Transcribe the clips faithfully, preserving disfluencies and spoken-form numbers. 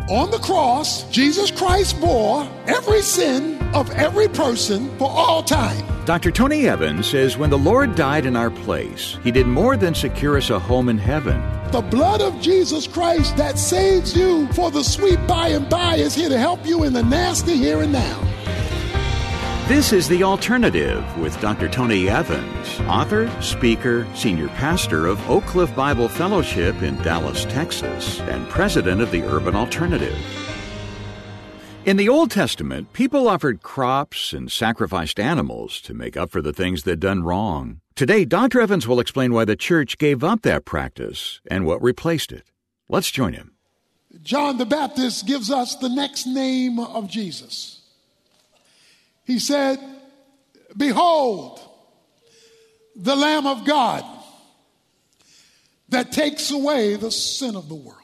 On the cross, Jesus Christ bore every sin of every person for all time. Doctor Tony Evans says when the Lord died in our place, he did more than secure us a home in heaven. The blood of Jesus Christ that saves you for the sweet by and by is here to help you in the nasty here and now. This is The Alternative with Doctor Tony Evans, author, speaker, senior pastor of Oak Cliff Bible Fellowship in Dallas, Texas, and president of the Urban Alternative. In the Old Testament, people offered crops and sacrificed animals to make up for the things they'd done wrong. Today, Doctor Evans will explain why the church gave up that practice and what replaced it. Let's join him. John the Baptist gives us the next name of Jesus. He said, "Behold, the Lamb of God that takes away the sin of the world."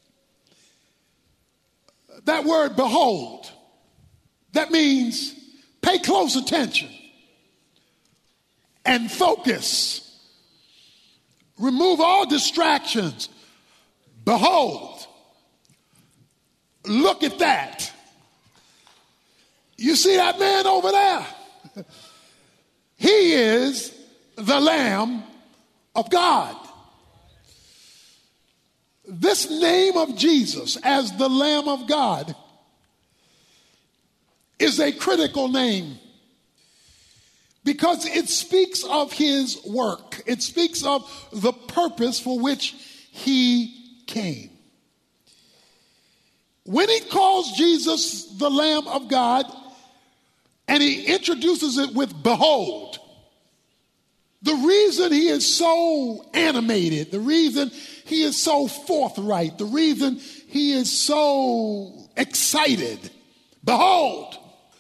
That word behold, that means pay close attention and focus. Remove all distractions. Behold, look at that. You see that man over there? He is the Lamb of God. This name of Jesus as the Lamb of God is a critical name because it speaks of his work. It speaks of the purpose for which he came. When he calls Jesus the Lamb of God, and he introduces it with behold, the reason he is so animated, the reason he is so forthright, the reason he is so excited, behold,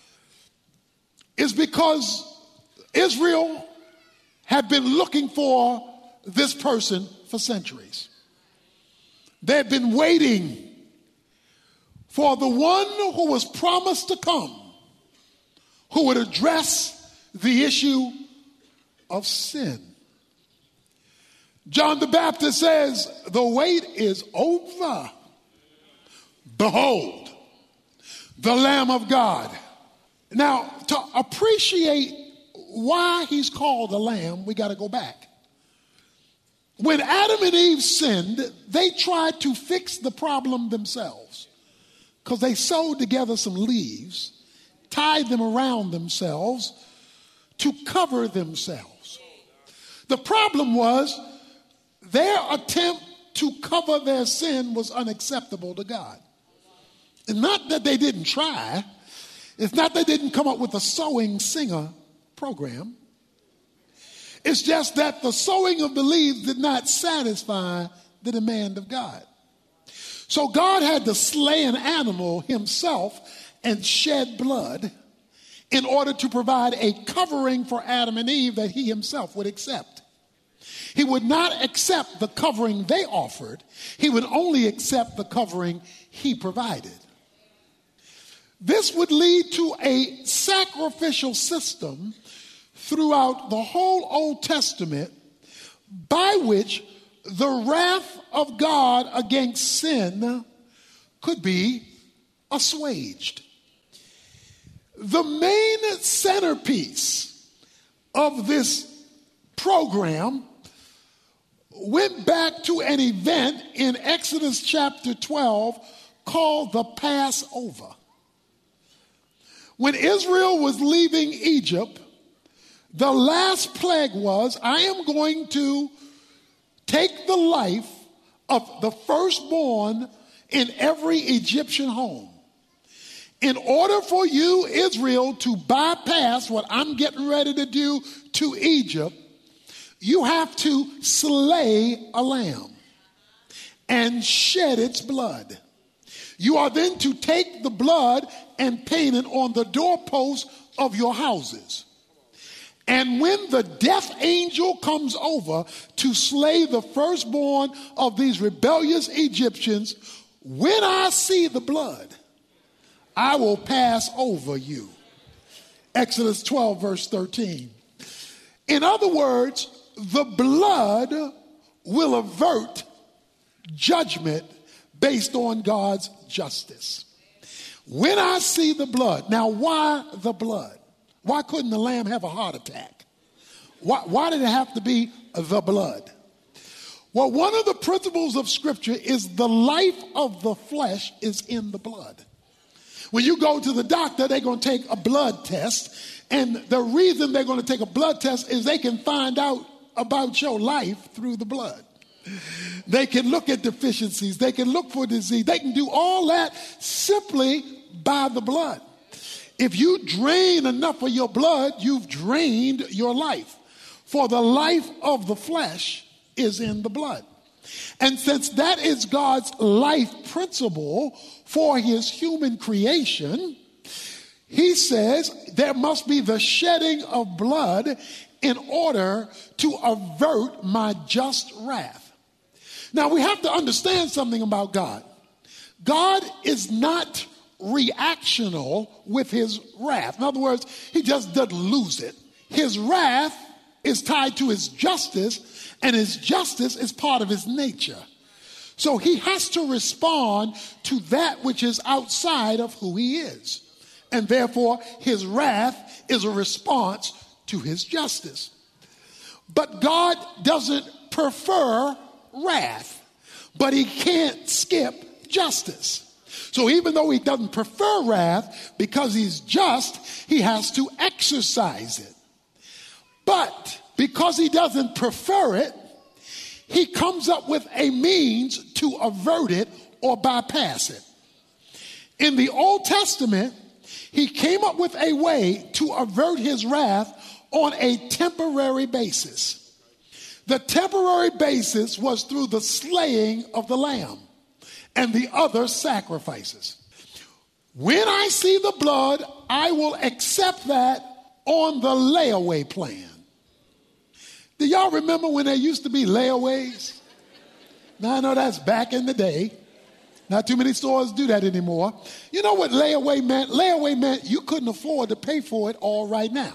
is because Israel had been looking for this person for centuries. They had been waiting for the one who was promised to come, who would address the issue of sin. John the Baptist says, the wait is over. Behold, the Lamb of God. Now, to appreciate why he's called a lamb, we got to go back. When Adam and Eve sinned, they tried to fix the problem themselves because they sewed together some leaves, tied them around themselves to cover themselves. The problem was their attempt to cover their sin was unacceptable to God. It's not that they didn't try. It's not that they didn't come up with a sewing singer program. It's just that the sewing of the leaves did not satisfy the demand of God. So God had to slay an animal himself and shed blood in order to provide a covering for Adam and Eve that he himself would accept. He would not accept the covering they offered. He would only accept the covering he provided. This would lead to a sacrificial system throughout the whole Old Testament by which the wrath of God against sin could be assuaged. The main centerpiece of this program went back to an event in Exodus chapter twelve called the Passover. When Israel was leaving Egypt, the last plague was, I am going to take the life of the firstborn in every Egyptian home. In order for you, Israel, to bypass what I'm getting ready to do to Egypt, you have to slay a lamb and shed its blood. You are then to take the blood and paint it on the doorposts of your houses. And when the death angel comes over to slay the firstborn of these rebellious Egyptians, when I see the blood, I will pass over you. Exodus twelve, verse thirteen. In other words, the blood will avert judgment based on God's justice. When I see the blood, now why the blood? Why couldn't the lamb have a heart attack? Why, why did it have to be the blood? Well, one of the principles of Scripture is the life of the flesh is in the blood. When you go to the doctor, they're going to take a blood test. And the reason they're going to take a blood test is they can find out about your life through the blood. They can look at deficiencies. They can look for disease. They can do all that simply by the blood. If you drain enough of your blood, you've drained your life. For the life of the flesh is in the blood. And since that is God's life principle for his human creation, he says there must be the shedding of blood in order to avert my just wrath. Now we have to understand something about God. God is not reactional with his wrath. In other words, he just doesn't lose it. His wrath is tied to his justice, and his justice is part of his nature. So he has to respond to that which is outside of who he is. And therefore, his wrath is a response to his justice. But God doesn't prefer wrath, but he can't skip justice. So even though he doesn't prefer wrath, because he's just, he has to exercise it. But because he doesn't prefer it, he comes up with a means to avert it or bypass it. In the Old Testament, he came up with a way to avert his wrath on a temporary basis. The temporary basis was through the slaying of the lamb and the other sacrifices. When I see the blood, I will accept that on the layaway plan. Do y'all remember when there used to be layaways? Now I know that's back in the day. Not too many stores do that anymore. You know what layaway meant? Layaway meant you couldn't afford to pay for it all right now.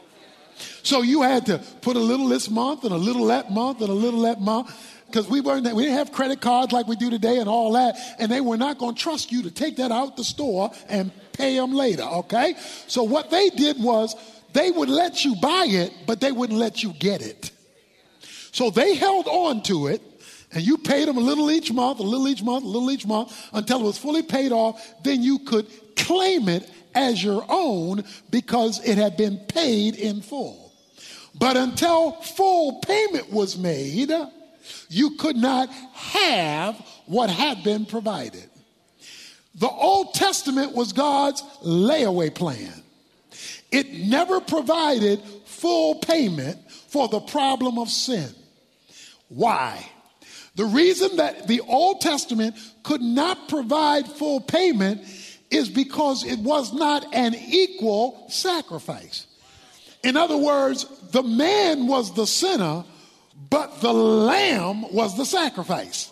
So you had to put a little this month and a little that month and a little that month, because we weren't we didn't have credit cards like we do today and all that, and they were not going to trust you to take that out the store and pay them later, okay? So what they did was they would let you buy it, but they wouldn't let you get it. So they held on to it, and you paid them a little each month, a little each month, a little each month, until it was fully paid off. Then you could claim it as your own because it had been paid in full. But until full payment was made, you could not have what had been provided. The Old Testament was God's layaway plan. It never provided full payment for the problem of sin. Why? The reason that the Old Testament could not provide full payment is because it was not an equal sacrifice. In other words, the man was the sinner, but the lamb was the sacrifice.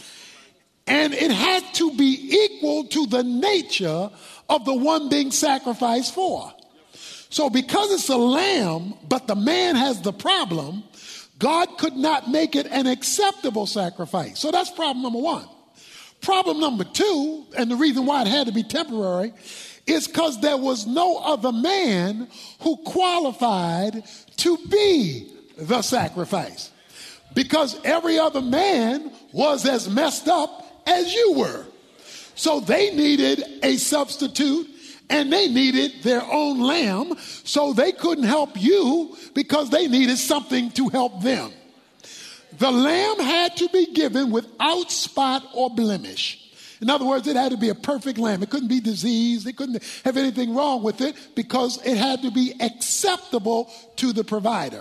And it had to be equal to the nature of the one being sacrificed for. So because it's a lamb, but the man has the problem, God could not make it an acceptable sacrifice. So that's problem number one. Problem number two, and the reason why it had to be temporary, is because there was no other man who qualified to be the sacrifice. Because every other man was as messed up as you were. So they needed a substitute, and they needed their own lamb, so they couldn't help you because they needed something to help them. The lamb had to be given without spot or blemish. In other words, it had to be a perfect lamb. It couldn't be diseased. It couldn't have anything wrong with it because it had to be acceptable to the provider.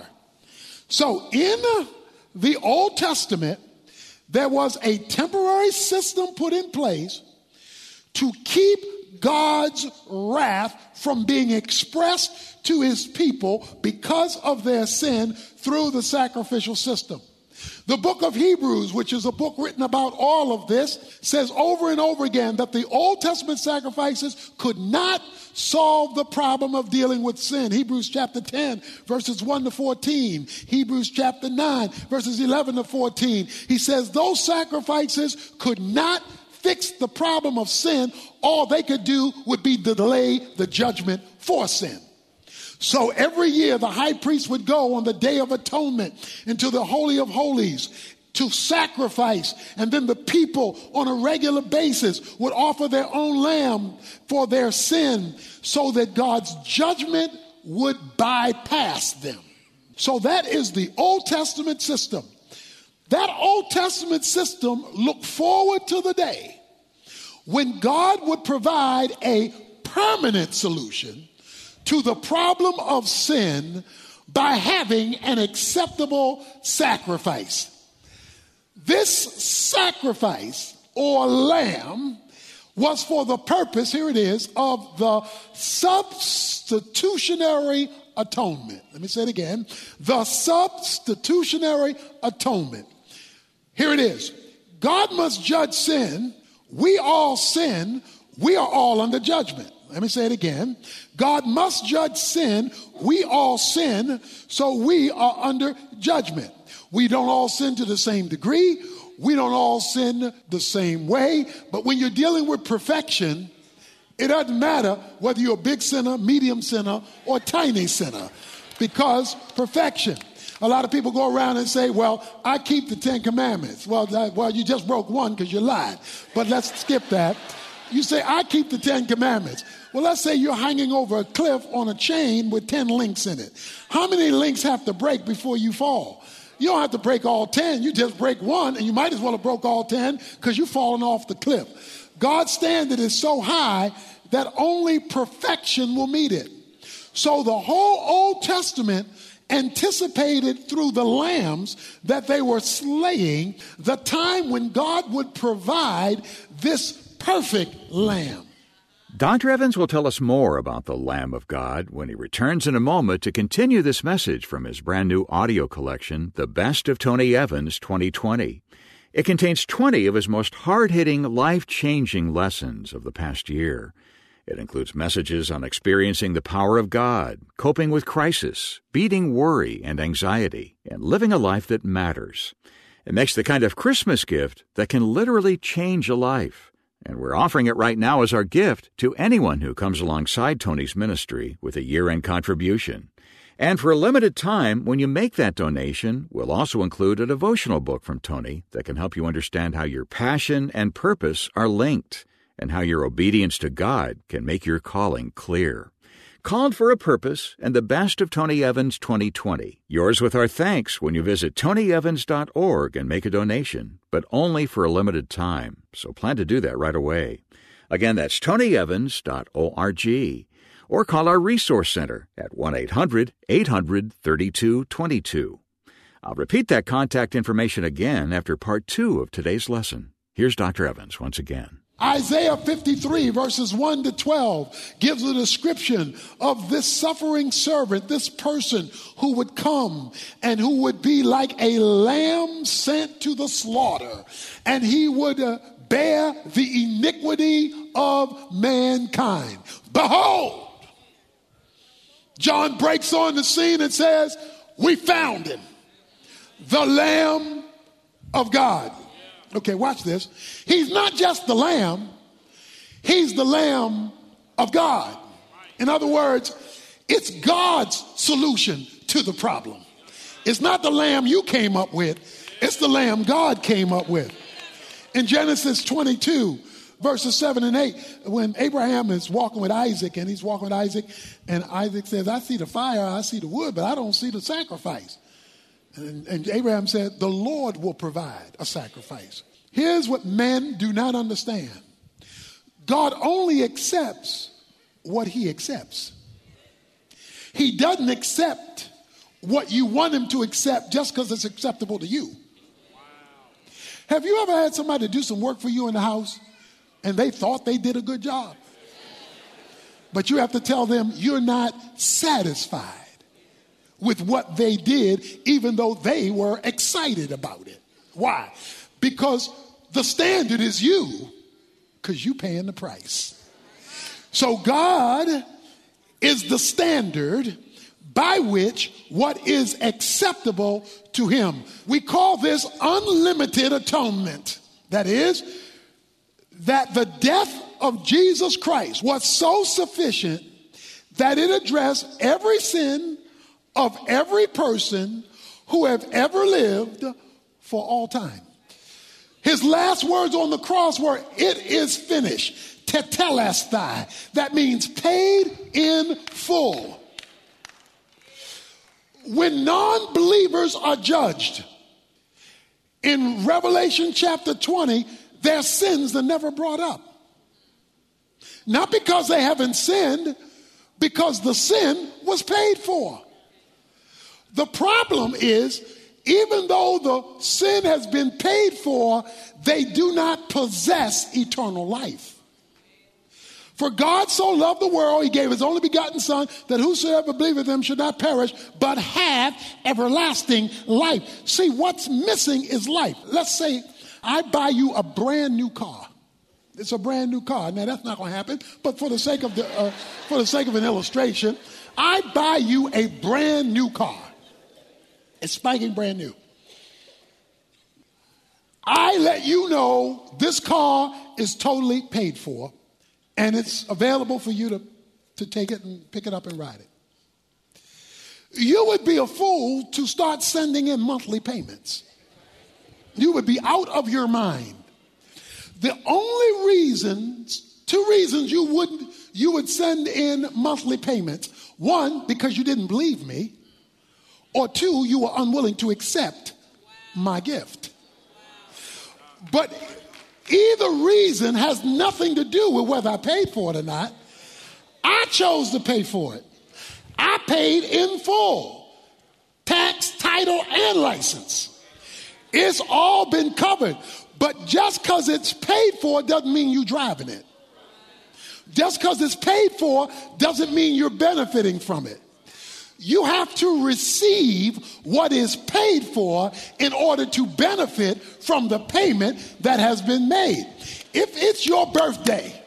So in the Old Testament, there was a temporary system put in place to keep God's wrath from being expressed to his people because of their sin through the sacrificial system. The book of Hebrews, which is a book written about all of this, says over and over again that the Old Testament sacrifices could not solve the problem of dealing with sin. Hebrews chapter ten, verses one to fourteen. Hebrews chapter nine, verses eleven to fourteen. He says those sacrifices could not fix the problem of sin, all they could do would be to delay the judgment for sin. So every year the high priest would go on the Day of Atonement into the Holy of Holies to sacrifice, and then the people on a regular basis would offer their own lamb for their sin so that God's judgment would bypass them. So that is the Old Testament system. That Old Testament system looked forward to the day when God would provide a permanent solution to the problem of sin by having an acceptable sacrifice. This sacrifice or lamb was for the purpose, here it is, of the substitutionary atonement. Let me say it again. The substitutionary atonement. Here it is. God must judge sin. We all sin. We are all under judgment. Let me say it again. God must judge sin. We all sin, so we are under judgment. We don't all sin to the same degree. We don't all sin the same way. But when you're dealing with perfection, it doesn't matter whether you're a big sinner, medium sinner, or tiny sinner, because perfection. A lot of people go around and say, well, I keep the Ten Commandments. Well, that, well, you just broke one because you lied. But let's skip that. You say, I keep the Ten Commandments. Well, let's say you're hanging over a cliff on a chain with ten links in it. How many links have to break before you fall? You don't have to break all ten. You just break one, and you might as well have broke all ten because you've fallen off the cliff. God's standard is so high that only perfection will meet it. So the whole Old Testament anticipated through the lambs that they were slaying the time when God would provide this perfect lamb. Doctor Evans will tell us more about the Lamb of God when he returns in a moment to continue this message from his brand new audio collection, The Best of Tony Evans twenty twenty. It contains twenty of his most hard-hitting, life-changing lessons of the past year. It includes messages on experiencing the power of God, coping with crisis, beating worry and anxiety, and living a life that matters. It makes the kind of Christmas gift that can literally change a life. And we're offering it right now as our gift to anyone who comes alongside Tony's ministry with a year-end contribution. And for a limited time, when you make that donation, we'll also include a devotional book from Tony that can help you understand how your passion and purpose are linked, and how your obedience to God can make your calling clear. Called for a Purpose and The Best of Tony Evans twenty twenty. Yours with our thanks when you visit tony evans dot org and make a donation, but only for a limited time, so plan to do that right away. Again, that's tony evans dot org. Or call our Resource Center at one eight hundred eight hundred thirty-two twenty-two. I'll repeat that contact information again after part two of today's lesson. Here's Doctor Evans once again. Isaiah fifty-three, verses one to twelve, gives a description of this suffering servant, this person who would come and who would be like a lamb sent to the slaughter, and he would uh, bear the iniquity of mankind. Behold, John breaks on the scene and says, we found him, the Lamb of God. Okay, watch this. He's not just the lamb. He's the Lamb of God. In other words, it's God's solution to the problem. It's not the lamb you came up with. It's the lamb God came up with. In Genesis twenty-two, verses seven and eight, when Abraham is walking with Isaac, and he's walking with Isaac, and Isaac says, I see the fire, I see the wood, but I don't see the sacrifice. And, and Abraham said, the Lord will provide a sacrifice. Here's what men do not understand. God only accepts what he accepts. He doesn't accept what you want him to accept just because it's acceptable to you. Wow. Have you ever had somebody do some work for you in the house and they thought they did a good job? But you have to tell them you're not satisfied with what they did, even though they were excited about it. Why? Because the standard is you, because you're paying the price. So God is the standard by which what is acceptable to him. We call this unlimited atonement. That is, that the death of Jesus Christ was so sufficient that it addressed every sin of every person who have ever lived for all time. His last words on the cross were, "It is finished." Tetelestai. That means paid in full. When non-believers are judged, in Revelation chapter twenty, their sins are never brought up. Not because they haven't sinned, because the sin was paid for. The problem is, even though the sin has been paid for, they do not possess eternal life. For God so loved the world, he gave his only begotten Son, that whosoever believeth him should not perish, but have everlasting life. See, what's missing is life. Let's say I buy you a brand new car. It's a brand new car. Now, that's not going to happen, but for the sake of the, uh, for the sake of an illustration, I buy you a brand new car. It's spiking brand new. I let you know this car is totally paid for, and it's available for you to, to take it and pick it up and ride it. You would be a fool to start sending in monthly payments. You would be out of your mind. The only reasons, two reasons you wouldn't, you would send in monthly payments. One, because you didn't believe me. Or two, you were unwilling to accept my gift. But either reason has nothing to do with whether I paid for it or not. I chose to pay for it. I paid in full. Tax, title, and license. It's all been covered. But just because it's paid for doesn't mean you're driving it. Just because it's paid for doesn't mean you're benefiting from it. You have to receive what is paid for in order to benefit from the payment that has been made. If it's your birthday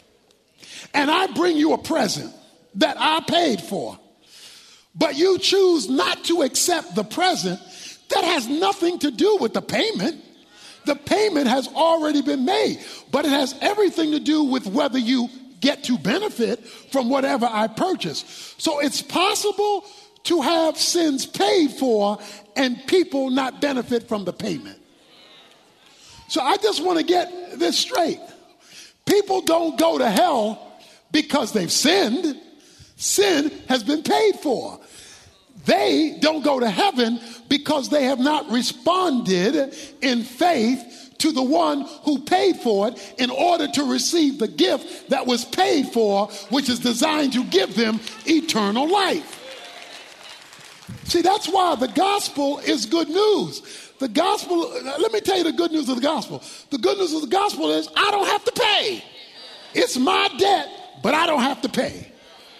and I bring you a present that I paid for, but you choose not to accept the present, that has nothing to do with the payment. The payment has already been made, but it has everything to do with whether you get to benefit from whatever I purchase. So it's possible to have sins paid for and people not benefit from the payment. So I just want to get this straight. People don't go to hell because they've sinned. Sin has been paid for. They don't go to heaven because they have not responded in faith to the one who paid for it in order to receive the gift that was paid for, which is designed to give them eternal life. See, that's why the gospel is good news. The gospel, let me tell you the good news of the gospel. The good news of the gospel is I don't have to pay. It's my debt, but I don't have to pay.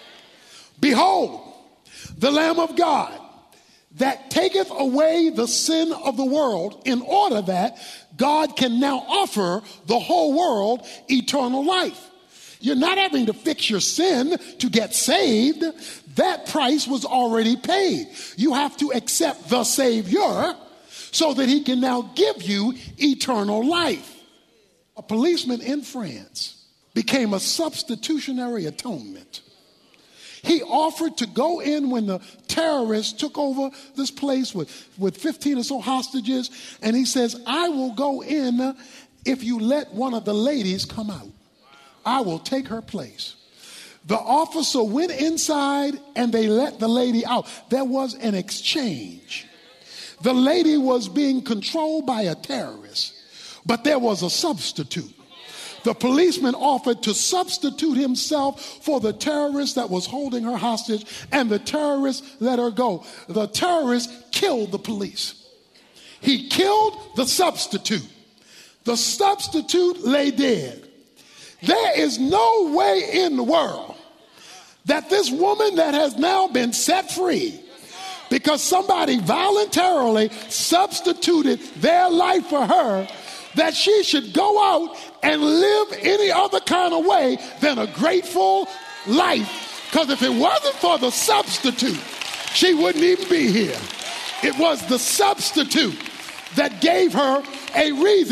Behold, the Lamb of God that taketh away the sin of the world, in order that God can now offer the whole world eternal life. You're not having to fix your sin to get saved. That price was already paid. You have to accept the Savior so that he can now give you eternal life. A policeman in France became a substitutionary atonement. He offered to go in when the terrorists took over this place with, with fifteen or so hostages. And he says, I will go in if you let one of the ladies come out. I will take her place. The officer went inside and they let the lady out. There was an exchange. The lady was being controlled by a terrorist, but there was a substitute. The policeman offered to substitute himself for the terrorist that was holding her hostage, and the terrorist let her go. The terrorist killed the police. He killed the substitute. The substitute lay dead. There is no way in the world that this woman that has now been set free because somebody voluntarily substituted their life for her, that she should go out and live any other kind of way than a grateful life. Because if it wasn't for the substitute, she wouldn't even be here. It was the substitute that gave her a reason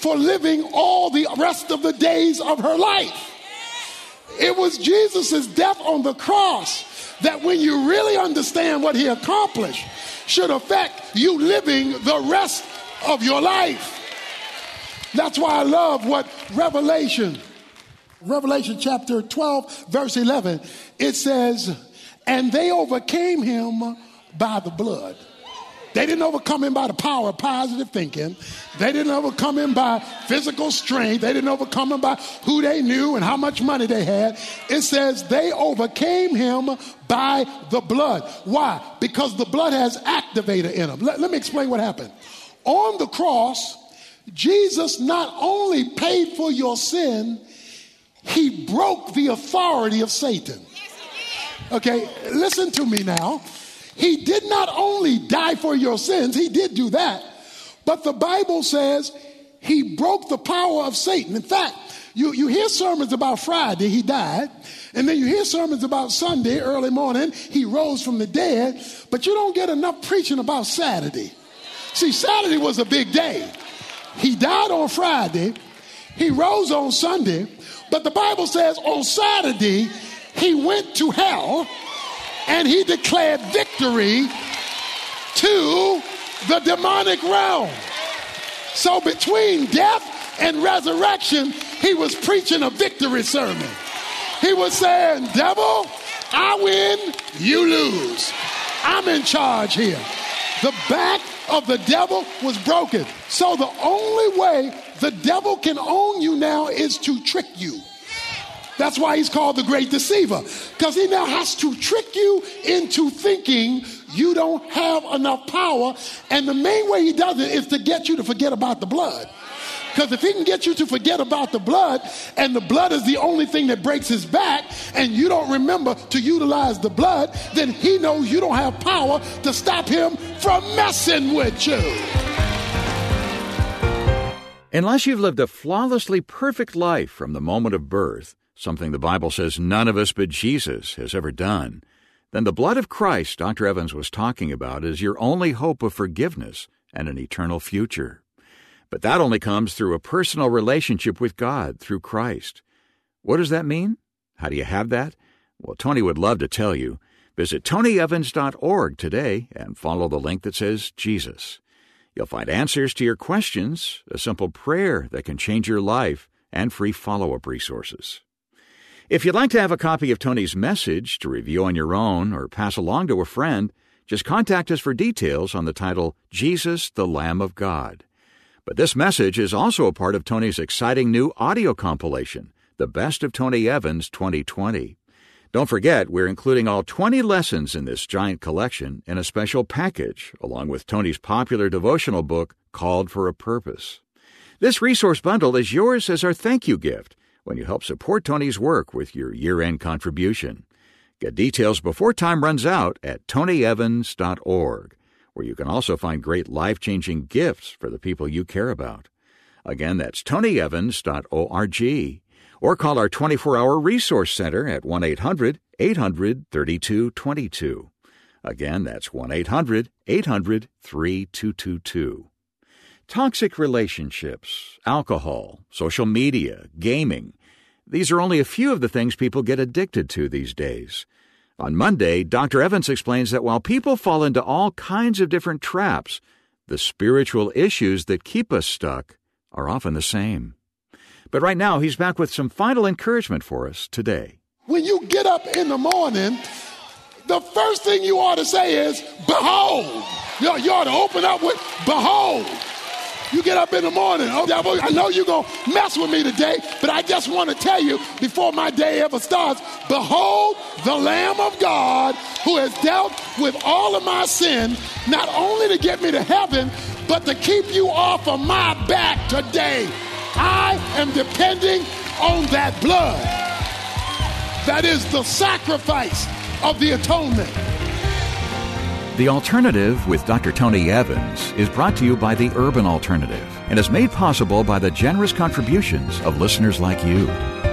for living all the rest of the days of her life. It was Jesus' death on the cross that, when you really understand what he accomplished, should affect you living the rest of your life. That's why I love what Revelation, Revelation chapter twelve, verse eleven, it says, and they overcame him by the blood. They didn't overcome him by the power of positive thinking. They didn't overcome him by physical strength. They didn't overcome him by who they knew and how much money they had. It says they overcame him by the blood. Why? Because the blood has activator in them. Let, let me explain what happened. On the cross, Jesus not only paid for your sin, he broke the authority of Satan. Okay, listen to me now. He did not only die for your sins, he did do that, but the Bible says he broke the power of Satan. In fact, you, you hear sermons about Friday, he died, and then you hear sermons about Sunday, early morning, he rose from the dead, but you don't get enough preaching about Saturday. See, Saturday was a big day. He died on Friday, he rose on Sunday, but the Bible says on Saturday, he went to hell, and he declared victory to the demonic realm. So between death and resurrection, he was preaching a victory sermon. He was saying, devil, I win, you lose. I'm in charge here. The back of the devil was broken. So the only way the devil can own you now is to trick you. That's why he's called the great deceiver, because he now has to trick you into thinking you don't have enough power. And the main way he does it is to get you to forget about the blood. Because if he can get you to forget about the blood, and the blood is the only thing that breaks his back, and you don't remember to utilize the blood, then he knows you don't have power to stop him from messing with you. Unless you've lived a flawlessly perfect life from the moment of birth, something the Bible says none of us but Jesus has ever done, then the blood of Christ Doctor Evans was talking about is your only hope of forgiveness and an eternal future. But that only comes through a personal relationship with God through Christ. What does that mean? How do you have that? Well, Tony would love to tell you. Visit tony evans dot org today and follow the link that says Jesus. You'll find answers to your questions, a simple prayer that can change your life, and free follow-up resources. If you'd like to have a copy of Tony's message to review on your own or pass along to a friend, just contact us for details on the title, Jesus, the Lamb of God. But this message is also a part of Tony's exciting new audio compilation, The Best of Tony Evans twenty twenty. Don't forget, we're including all twenty lessons in this giant collection in a special package, along with Tony's popular devotional book, Called for a Purpose. This resource bundle is yours as our thank you gift when you help support Tony's work with your year-end contribution. Get details before time runs out at tony evans dot org, where you can also find great life-changing gifts for the people you care about. Again, that's tony evans dot org, or call our twenty-four hour resource center at one eight hundred eight hundred thirty-two twenty-two. Again, that's one eight hundred eight hundred thirty-two twenty-two. Toxic relationships, alcohol, social media, gaming. These are only a few of the things people get addicted to these days. On Monday, Doctor Evans explains that while people fall into all kinds of different traps, the spiritual issues that keep us stuck are often the same. But right now, he's back with some final encouragement for us today. When you get up in the morning, the first thing you ought to say is, behold. You ought, you ought to open up with, behold. You get up in the morning, oh devil, I know you're going to mess with me today, but I just want to tell you before my day ever starts, behold the Lamb of God who has dealt with all of my sin, not only to get me to heaven, but to keep you off of my back today. I am depending on that blood. That is the sacrifice of the atonement. The Alternative with Doctor Tony Evans is brought to you by the Urban Alternative and is made possible by the generous contributions of listeners like you.